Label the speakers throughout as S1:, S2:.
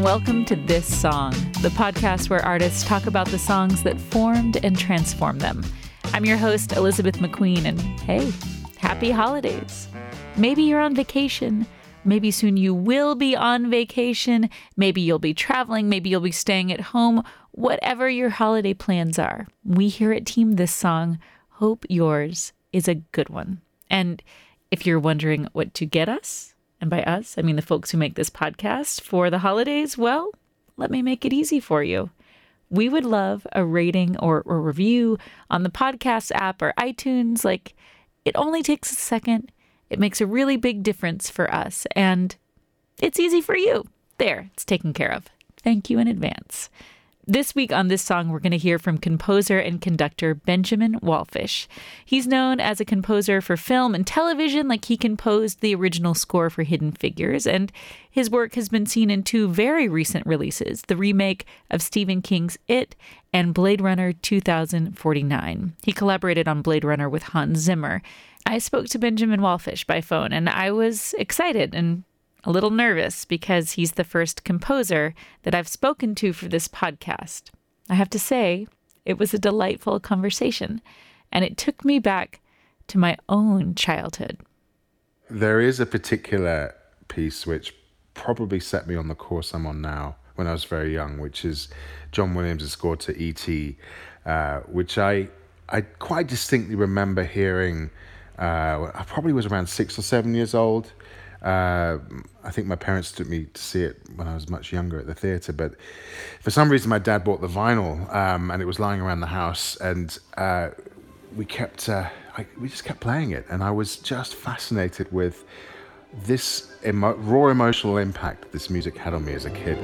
S1: welcome to This Song, the podcast where artists talk about the songs that formed and transformed them. I'm your host, Elizabeth McQueen, and hey, happy holidays. Maybe you're on vacation. Maybe soon you will be on vacation. Maybe you'll be traveling. Maybe you'll be staying at home. Whatever your holiday plans are, we here at Team This Song hope yours is a good one. And if you're wondering what to get us, and by us, I mean the folks who make this podcast for the holidays, well, let me make it easy for you. We would love a rating or review on the podcast app or iTunes. Like, it only takes a second. It makes a really big difference for us, and it's easy for you. There, it's taken care of. Thank you in advance. This week on This Song, we're going to hear from composer and conductor Benjamin Wallfisch. He's known as a composer for film and television, like he composed the original score for Hidden Figures, and his work has been seen in two very recent releases, the remake of Stephen King's It and Blade Runner 2049. He collaborated on Blade Runner with Hans Zimmer. I spoke to Benjamin Wallfisch by phone, and I was excited and a little nervous because he's the first composer that I've spoken to for this podcast. I have to say, it was a delightful conversation, and it took me back to my own childhood.
S2: There is a particular piece which probably set me on the course I'm on now when I was very young, which is John Williams' score to E.T., which I quite distinctly remember hearing. I probably was around 6 or 7 years old. I think my parents took me to see it when I was much younger at the theatre, but for some reason my dad bought the vinyl, and it was lying around the house, and we just kept playing it, and I was just fascinated with this raw emotional impact this music had on me as a kid.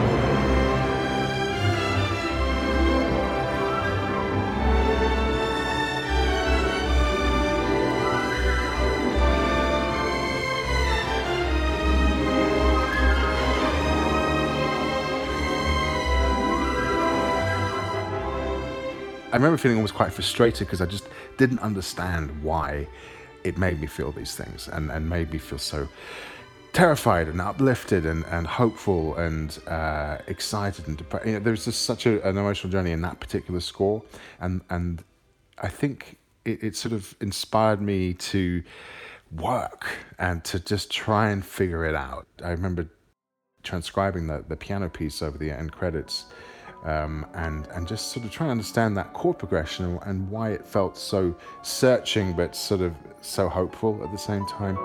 S2: I remember feeling almost quite frustrated because I just didn't understand why it made me feel these things and made me feel so terrified and uplifted and hopeful and excited and depressed. You know, there's just such an emotional journey in that particular score, and I think it sort of inspired me to work and to just try and figure it out. I remember transcribing the piano piece over the end credits. And just sort of trying to understand that chord progression and why it felt so searching but sort of so hopeful at the same time.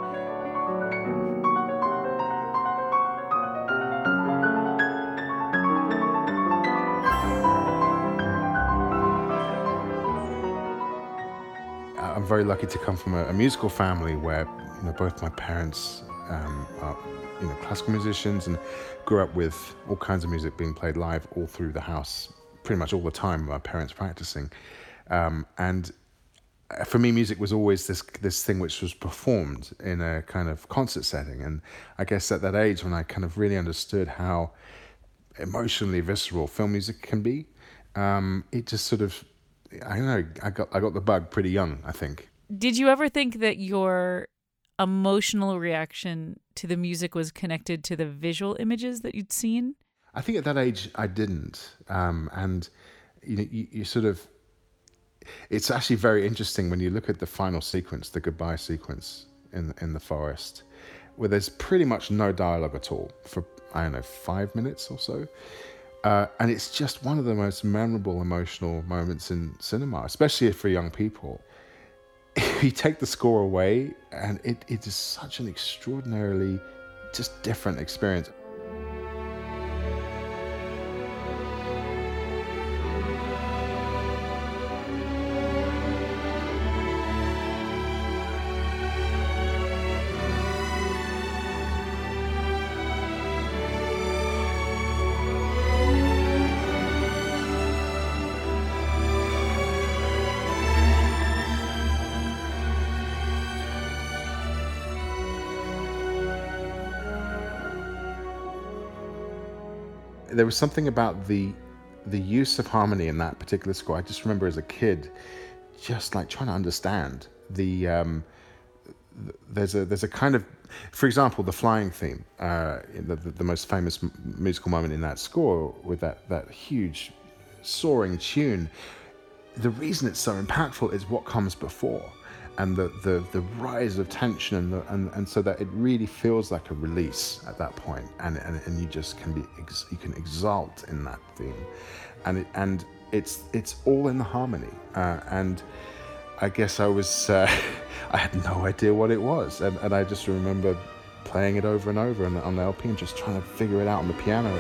S2: I'm very lucky to come from a musical family where, you know, both my parents are, you know, classical musicians, and grew up with all kinds of music being played live all through the house, pretty much all the time, my parents practicing. And for me, music was always this thing which was performed in a kind of concert setting. And I guess at that age, when I kind of really understood how emotionally visceral film music can be, it just sort of, I don't know, I got the bug pretty young, I think.
S1: Did you ever think that your emotional reaction to the music was connected to the visual images that you'd seen?
S2: I think at that age I didn't, and you know, you sort of. It's actually very interesting when you look at the final sequence, the goodbye sequence in the forest, where there's pretty much no dialogue at all for, I don't know, 5 minutes or so, and it's just one of the most memorable emotional moments in cinema, especially for young people. You take the score away, and it is such an extraordinarily just different experience. There was something about the use of harmony in that particular score. I just remember as a kid, just like trying to understand the there's a kind of, for example, the flying theme, the most famous musical moment in that score with that huge soaring tune. The reason it's so impactful is what comes before, and the rise of tension, and so that it really feels like a release at that point, and you just you can exult in that theme, and it's all in the harmony, and I guess I had no idea what it was, and I just remember playing it over and over on the LP and just trying to figure it out on the piano.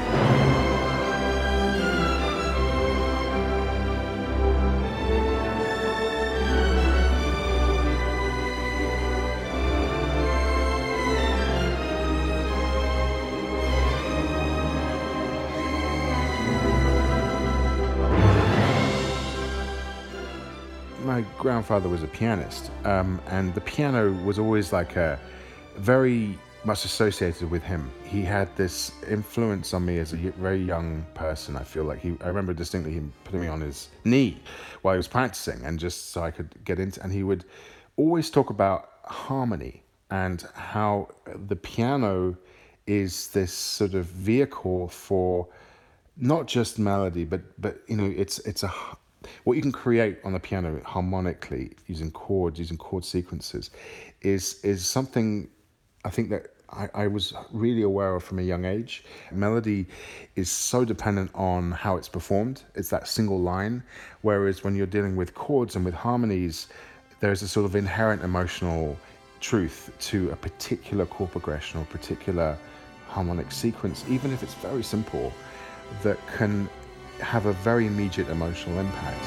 S2: My grandfather was a pianist, and the piano was always like very much associated with him. He had this influence on me as a very young person. I feel like I remember distinctly him putting me on his knee while he was practicing, and just so I could get into. And he would always talk about harmony and how the piano is this sort of vehicle for not just melody, but it's what you can create on the piano harmonically using chord sequences is something I think that I was really aware of from a young age. Melody is so dependent on how it's performed. It's that single line, whereas when you're dealing with chords and with harmonies, there's a sort of inherent emotional truth to a particular chord progression or particular harmonic sequence, even if it's very simple, that can have a very immediate emotional impact.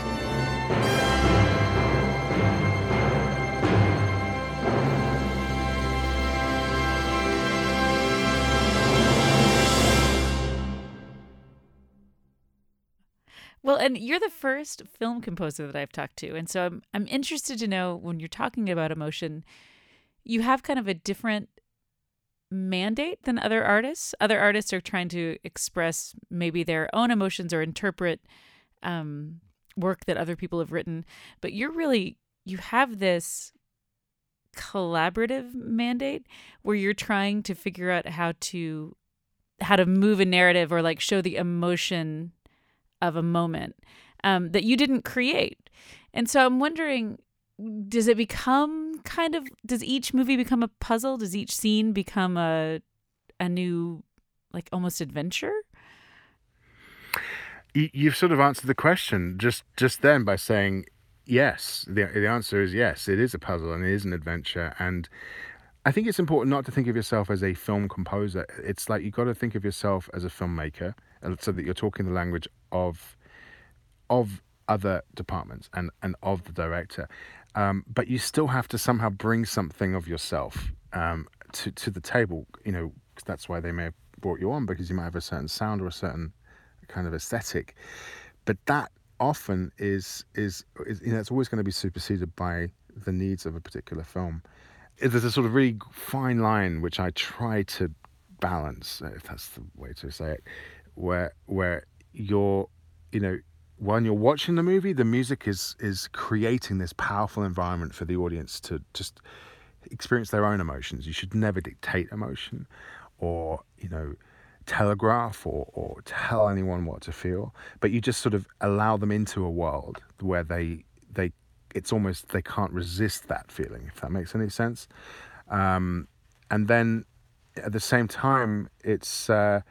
S1: Well, and you're the first film composer that I've talked to, and so I'm interested to know, when you're talking about emotion, you have kind of a different mandate than other artists. Other artists are trying to express maybe their own emotions or interpret work that other people have written, but you have this collaborative mandate where you're trying to figure out how to move a narrative or like show the emotion of a moment that you didn't create. And so I'm wondering, does each movie become a puzzle? Does each scene become a new, like, almost adventure?
S2: You've sort of answered the question just then by saying yes. The answer is yes. It is a puzzle and it is an adventure. And I think it's important not to think of yourself as a film composer. It's like you've got to think of yourself as a filmmaker, so that you're talking the language of other departments and of the director. But you still have to somehow bring something of yourself to the table, 'cause that's why they may have brought you on, because you might have a certain sound or a certain kind of aesthetic. But that often is it's always going to be superseded by the needs of a particular film. There's a sort of really fine line which I try to balance, if that's the way to say it, where you're, when you're watching the movie, the music is creating this powerful environment for the audience to just experience their own emotions. You should never dictate emotion or, telegraph or tell anyone what to feel, but you just sort of allow them into a world where it's almost, they can't resist that feeling, if that makes any sense. And then at the same time, it's,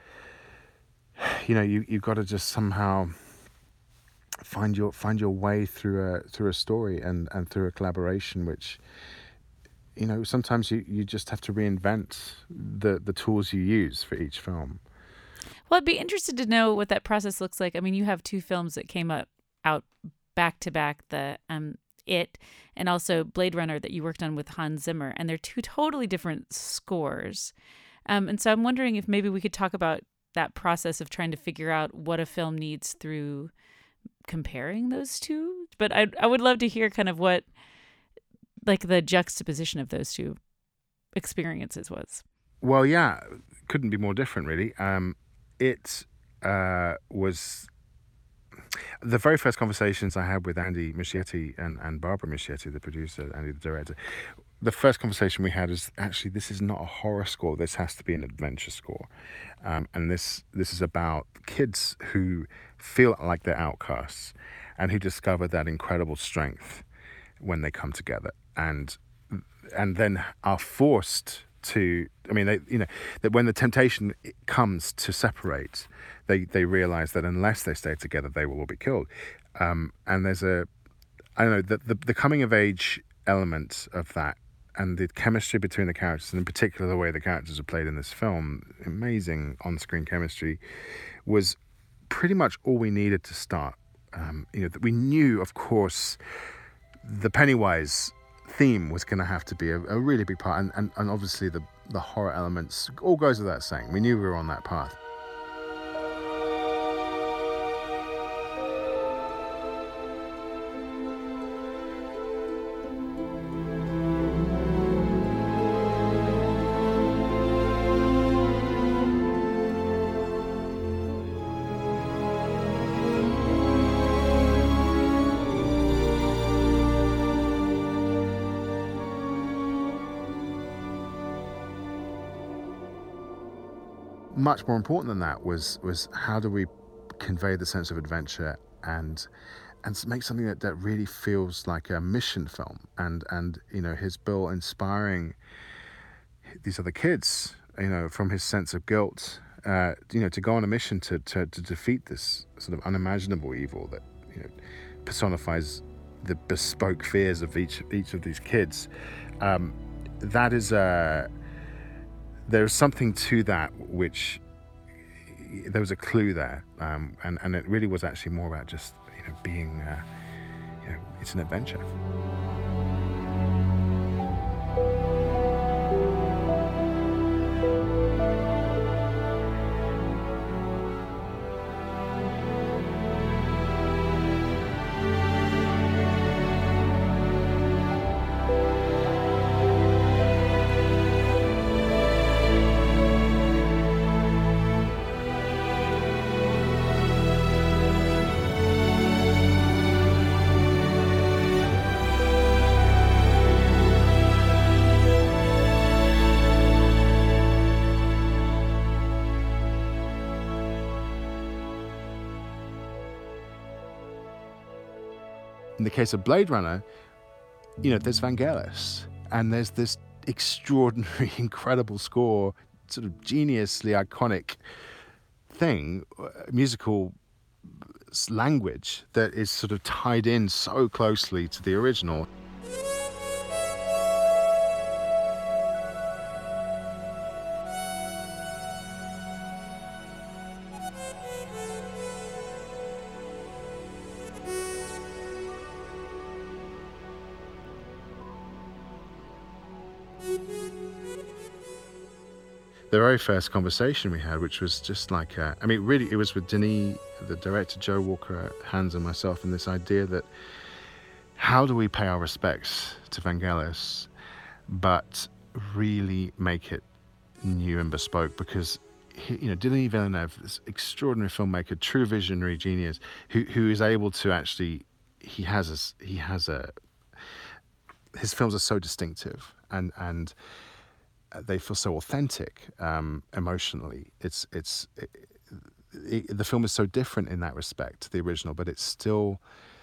S2: you've got to just somehow find your way through a story and through a collaboration, which, sometimes you just have to reinvent the tools you use for each film.
S1: Well, I'd be interested to know what that process looks like. I mean, you have two films that came out back to back, the It and also Blade Runner, that you worked on with Hans Zimmer, and they're two totally different scores. And so I'm wondering if maybe we could talk about that process of trying to figure out what a film needs through comparing those two. But I would love to hear kind of what, like, the juxtaposition of those two experiences was.
S2: Well, yeah, couldn't be more different, really. It was the very first conversations I had with Andy Muschietti and Barbara Muschietti, the producer, Andy, the director. the first conversation we had is actually this is not a horror score. This has to be an adventure score, and this is about kids who feel like they're outcasts, and who discover that incredible strength when they come together, and then are forced to. I mean, that when the temptation comes to separate, they realize that unless they stay together, they will all be killed. And there's I don't know, the coming of age element of that, and the chemistry between the characters, and in particular the way the characters are played in this film, amazing on-screen chemistry, was pretty much all we needed to start. That we knew, of course, the Pennywise theme was going to have to be a really big part, and obviously the horror elements all goes without saying. We knew we were on that path. Much more important than that was how do we convey the sense of adventure and make something that really feels like a mission film, and his Bill inspiring these other kids, from his sense of guilt, to go on a mission to defeat this sort of unimaginable evil that personifies the bespoke fears of each of these kids. That is there's something to that which there was a clue there, and it really was actually more about just being it's an adventure. In the case of Blade Runner, there's Vangelis, and there's this extraordinary, incredible score, sort of geniusly iconic thing, musical language that is sort of tied in so closely to the original. The very first conversation we had, which was just like, really, it was with Denis, the director, Joe Walker, Hans, and myself, and this idea that how do we pay our respects to Vangelis, but really make it new and bespoke? Because Denis Villeneuve, this extraordinary filmmaker, true visionary genius, who is able to actually, his films are so distinctive and they feel so authentic emotionally. The film is so different in that respect to the original, but it still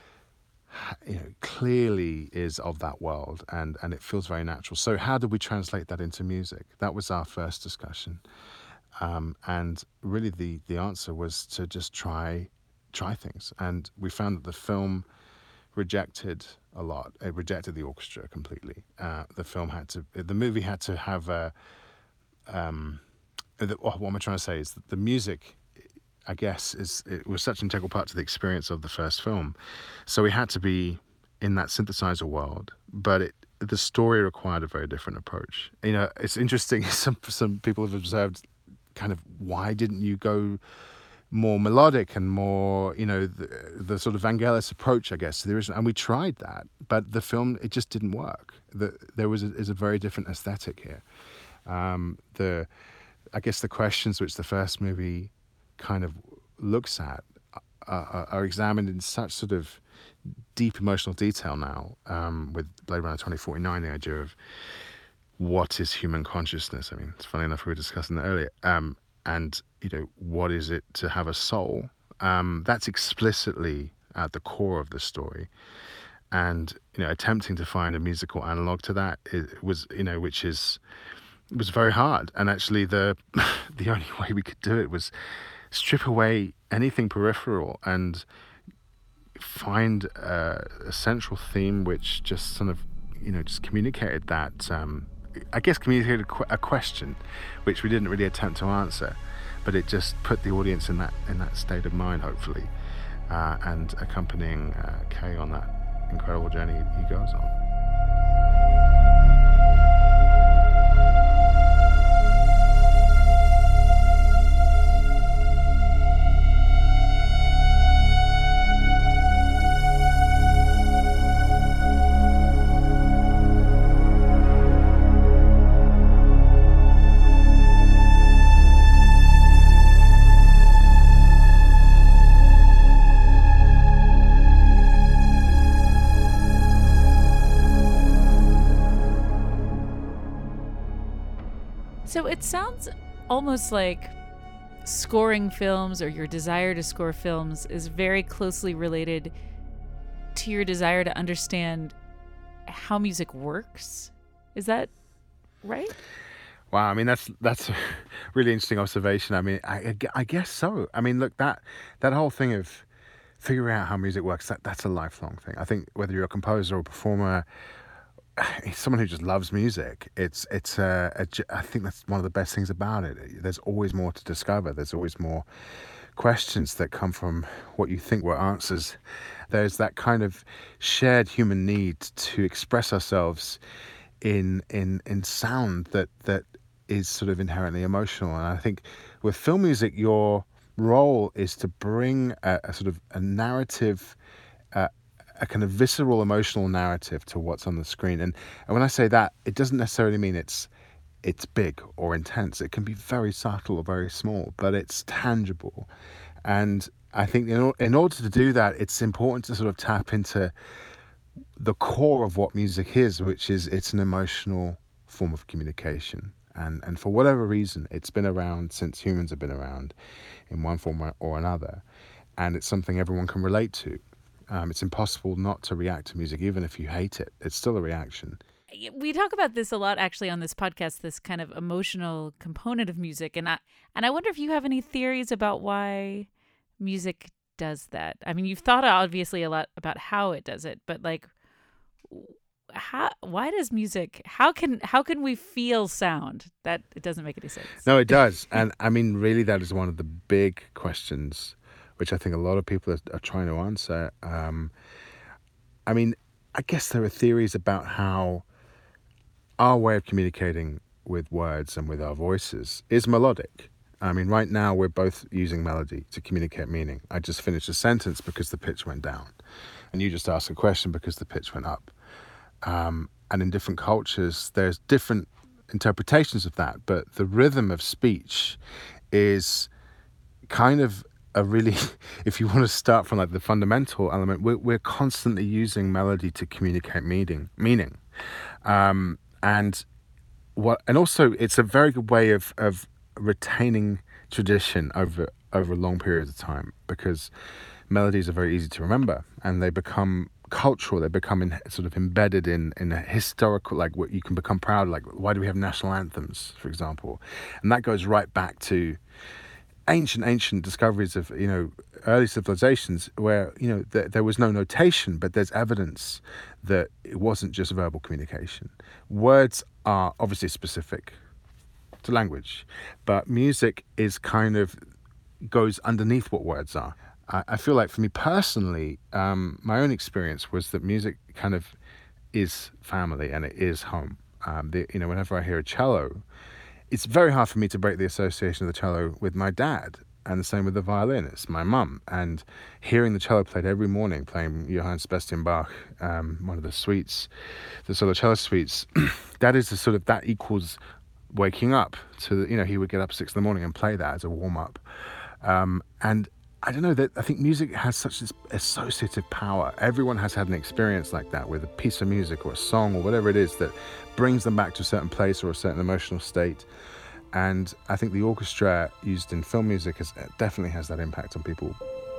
S2: clearly is of that world, and it feels very natural. So how do we translate that into music? That was our first discussion, and really the answer was to just try things. And we found that the film rejected a lot. It rejected the orchestra completely. The movie had to have what am I trying to say is that the music, I guess, it was such an integral part to the experience of the first film. So we had to be in that synthesizer world, but the story required a very different approach. It's interesting, some people have observed kind of, why didn't you go more melodic and more, the sort of Vangelis approach, I guess, to the original. And we tried that, but the film, it just didn't work. There is a very different aesthetic here. I guess the questions which the first movie kind of looks at are examined in such sort of deep emotional detail now, with Blade Runner 2049, the idea of what is human consciousness. I mean, it's funny enough we were discussing that earlier. And, what is it to have a soul? That's explicitly at the core of the story. And, attempting to find a musical analog to that was very hard. And actually the only way we could do it was strip away anything peripheral and find a central theme which just sort of, just communicated that, communicated a question which we didn't really attempt to answer, but it just put the audience in that state of mind, hopefully, and accompanying Kay on that incredible journey he goes on.
S1: So it sounds almost like scoring films, or your desire to score films, is very closely related to your desire to understand how music works. Is that right?
S2: Wow, I mean, that's a really interesting observation. I mean, I guess so. I mean, look, that whole thing of figuring out how music works, that's a lifelong thing. I think whether you're a composer or a performer, someone who just loves music, I think that's one of the best things about it. There's always more to discover. There's always more questions that come from what you think were answers. There's that kind of shared human need to express ourselves in sound that is sort of inherently emotional. And I think with film music, your role is to bring a sort of a narrative, a kind of visceral emotional narrative to what's on the screen. And when I say that, it doesn't necessarily mean it's big or intense. It can be very subtle or very small, but it's tangible. And I think in order to do that, it's important to sort of tap into the core of what music is, which is it's an emotional form of communication. And for whatever reason, it's been around since humans have been around in one form or another. And it's something everyone can relate to. It's impossible not to react to music, even if you hate it. It's still a reaction.
S1: We talk about this a lot, actually, on this podcast, this kind of emotional component of music. And I wonder if you have any theories about why music does that. I mean, you've thought obviously a lot about how it does it, but like, why does music, how can we feel sound? That it doesn't make any sense.
S2: No, it does. And I mean, really, that is one of the big questions which I think a lot of people are trying to answer. I mean, I guess there are theories about how our way of communicating with words and with our voices is melodic. I mean, right now we're both using melody to communicate meaning. I just finished a sentence because the pitch went down, and you just asked a question because the pitch went up. And in different cultures, there's different interpretations of that, but the rhythm of speech is kind of a really, if you want to start from like the fundamental element, we're constantly using melody to communicate meaning. And also it's a very good way of retaining tradition over long periods of time, because melodies are very easy to remember and they become cultural. They become sort of embedded in a historical, like what you can become proud of. Like, why do we have national anthems, for example? And that goes right back to ancient discoveries of early civilizations where there was no notation, but there's evidence that it wasn't just verbal communication. Words are obviously specific to language, but music is kind of goes underneath what words are. I feel like for me personally, my own experience was that music kind of is family and it is home. Whenever I hear a cello, it's very hard for me to break the association of the cello with my dad, and the same with the violin. It's my mum, and hearing the cello played every morning, playing Johann Sebastian Bach, one of the suites, the solo cello suites, that equals waking up to, he would get up 6 a.m. and play that as a warm up. And I don't know, that I think music has such this associative power. Everyone has had an experience like that with a piece of music or a song or whatever it is that brings them back to a certain place or a certain emotional state. And I think the orchestra used in film music definitely has that impact on people.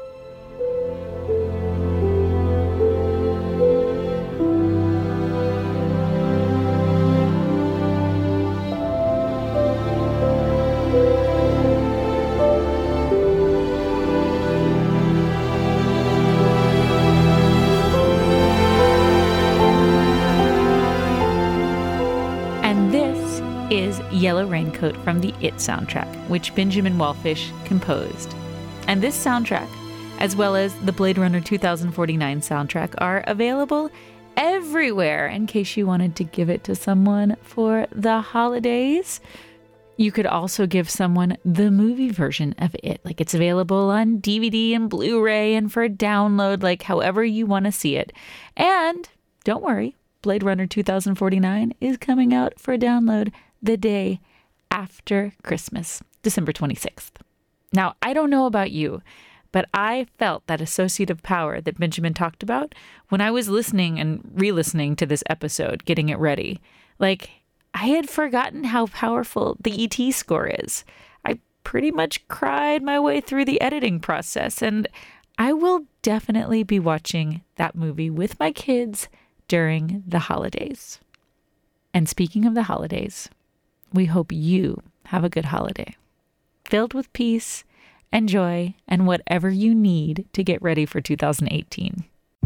S1: Yellow Raincoat from the It soundtrack, which Benjamin Wallfisch composed. And this soundtrack, as well as the Blade Runner 2049 soundtrack, are available everywhere in case you wanted to give it to someone for the holidays. You could also give someone the movie version of It. Like, it's available on DVD and Blu-ray and for download, like however you want to see it. And don't worry, Blade Runner 2049 is coming out for download the day after Christmas, December 26th. Now, I don't know about you, but I felt that associative power that Benjamin talked about when I was listening and re-listening to this episode, getting it ready. Like, I had forgotten how powerful the E.T. score is. I pretty much cried my way through the editing process, and I will definitely be watching that movie with my kids during the holidays. And speaking of the holidays, we hope you have a good holiday, filled with peace and joy and whatever you need to get ready for 2018.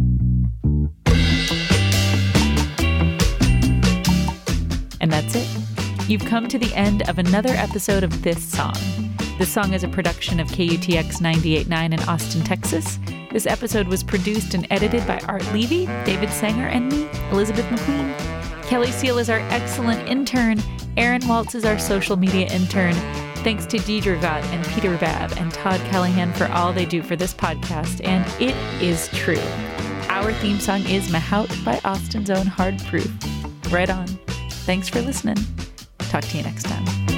S1: And that's it. You've come to the end of another episode of This Song. This song is a production of KUTX 98.9 in Austin, Texas. This episode was produced and edited by Art Levy, David Sanger, and me, Elizabeth McQueen. Kelly Seal is our excellent intern. Aaron Waltz is our social media intern. Thanks to Deidre Gott and Peter Babb and Todd Callahan for all they do for this podcast. And it is true. Our theme song is Mahout by Austin's own Hard Proof. Right on. Thanks for listening. Talk to you next time.